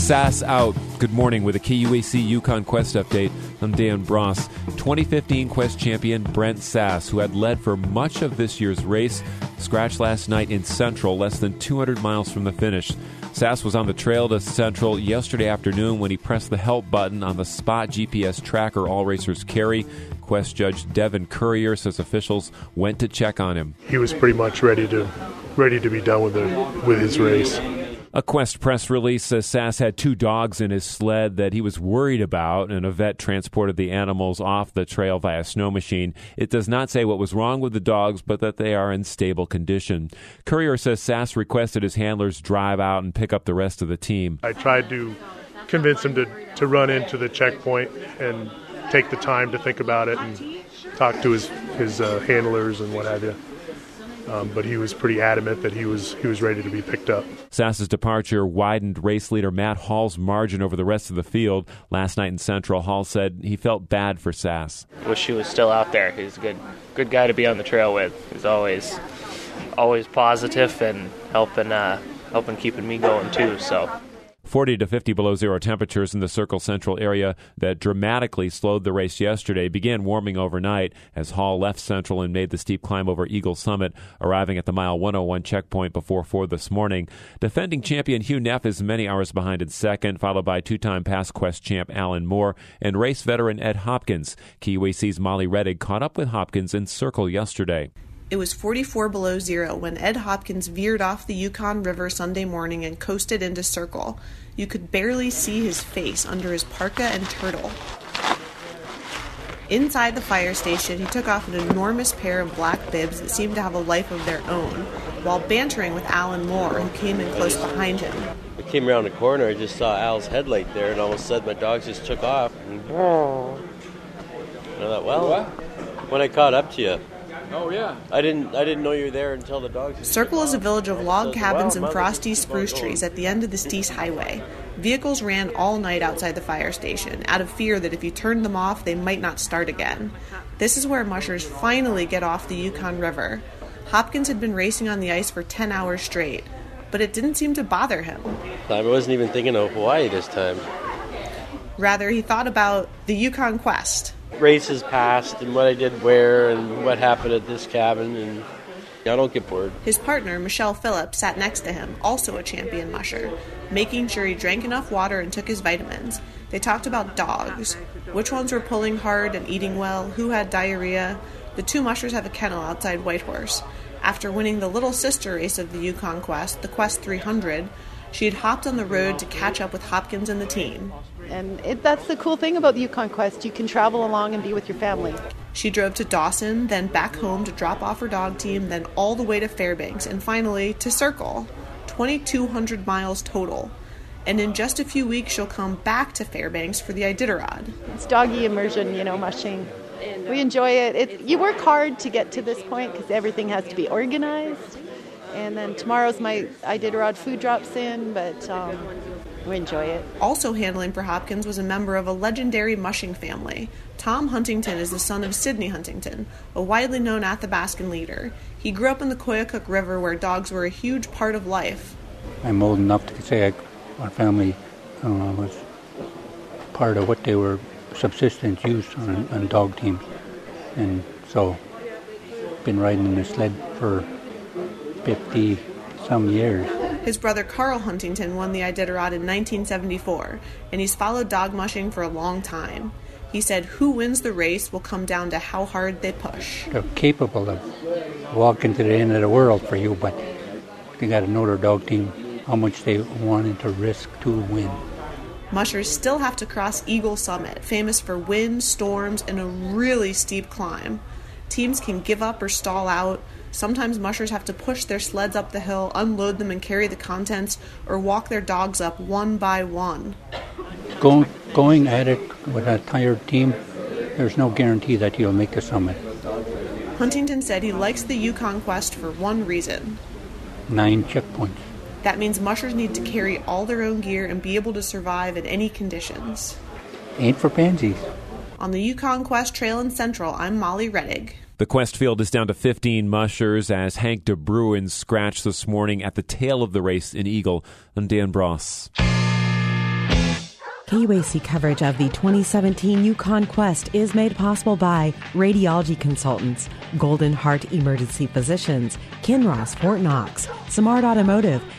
SAS out. Good morning with a KUAC Yukon Quest update. I'm Dan Bross. 2015 Quest champion Brent Sass, who had led for much of this year's race, scratched last night in Central, less than 200 miles from the finish. Sass was on the trail to Central yesterday afternoon when he pressed the help button on the Spot GPS tracker all racers carry. Quest judge Devin Currier says officials went to check on him. He was pretty much ready to be done with his race. A Quest press release says Sass had two dogs in his sled that he was worried about, and a vet transported the animals off the trail via snow machine. It does not say what was wrong with the dogs, but that they are in stable condition. Currier says Sass requested his handlers drive out and pick up the rest of the team. I tried to convince him to run into the checkpoint and take the time to think about it and talk to his handlers and what have you. But he was pretty adamant that he was ready to be picked up. Sass's departure widened race leader Matt Hall's margin over the rest of the field. Last night in Central, Hall said he felt bad for Sass. Wish he was still out there. He's a good guy to be on the trail with. He's always positive and helping keeping me going too. So. 40 to 50 below zero temperatures in the Circle Central area that dramatically slowed the race yesterday began warming overnight as Hall left Central and made the steep climb over Eagle Summit, arriving at the mile 101 checkpoint before 4 this morning. Defending champion Hugh Neff is many hours behind in second, followed by two-time past Quest champ Alan Moore and race veteran Ed Hopkins. KUAC's Molly Reddig caught up with Hopkins in Circle yesterday. It was 44 below zero when Ed Hopkins veered off the Yukon River Sunday morning and coasted into Circle. You could barely see his face under his parka and turtle. Inside the fire station, he took off an enormous pair of black bibs that seemed to have a life of their own, while bantering with Alan Moore, who came in close behind him. I came around the corner, I just saw Al's headlight there, and all of a sudden my dogs just took off. And I thought, well, when I caught up to you. Oh, yeah. I didn't know you were there until the dogs... Circle is a village of log cabins and frosty spruce trees at the end of the Steese Highway. Vehicles ran all night outside the fire station, out of fear that if you turned them off, they might not start again. This is where mushers finally get off the Yukon River. Hopkins had been racing on the ice for 10 hours straight, but it didn't seem to bother him. I wasn't even thinking of Hawaii this time. Rather, he thought about the Yukon Quest. Races past and what I did where and what happened at this cabin, and I don't get bored. His partner, Michelle Phillips, sat next to him, also a champion musher, making sure he drank enough water and took his vitamins. They talked about dogs, which ones were pulling hard and eating well, who had diarrhea. The two mushers have a kennel outside Whitehorse. After winning the little sister race of the Yukon Quest, the Quest 300, she had hopped on the road to catch up with Hopkins and the team. And that's the cool thing about the Yukon Quest. You can travel along and be with your family. She drove to Dawson, then back home to drop off her dog team, then all the way to Fairbanks, and finally to Circle. 2,200 miles total. And in just a few weeks, she'll come back to Fairbanks for the Iditarod. It's doggy immersion, mushing. We enjoy it. You work hard to get to this point because everything has to be organized. And then tomorrow's my Iditarod food drops in, but we enjoy it. Also handling for Hopkins was a member of a legendary mushing family. Tom Huntington is the son of Sidney Huntington, a widely known Athabascan leader. He grew up in the Koyukuk River where dogs were a huge part of life. I'm old enough to say our family was part of what they were subsistence use on dog teams. And so been riding in the sled for 50-some years. His brother Carl Huntington won the Iditarod in 1974, and he's followed dog mushing for a long time. He said who wins the race will come down to how hard they push. They're capable of walking to the end of the world for you, but they got to know their dog team, how much they wanted to risk to win. Mushers still have to cross Eagle Summit, famous for wind, storms, and a really steep climb. Teams can give up or stall out. Sometimes mushers have to push their sleds up the hill, unload them and carry the contents, or walk their dogs up one by one. Going at it with a tired team, there's no guarantee that you'll make the summit. Huntington said he likes the Yukon Quest for one reason. 9 checkpoints. That means mushers need to carry all their own gear and be able to survive in any conditions. Ain't for pansies. On the Yukon Quest Trail in Central, I'm Molly Reddig. The Quest field is down to 15 mushers as Hank DeBruin scratched this morning at the tail of the race in Eagle. I'm Dan Bross. KUAC coverage of the 2017 Yukon Quest is made possible by Radiology Consultants, Golden Heart Emergency Physicians, Kinross Fort Knox, Samard Automotive,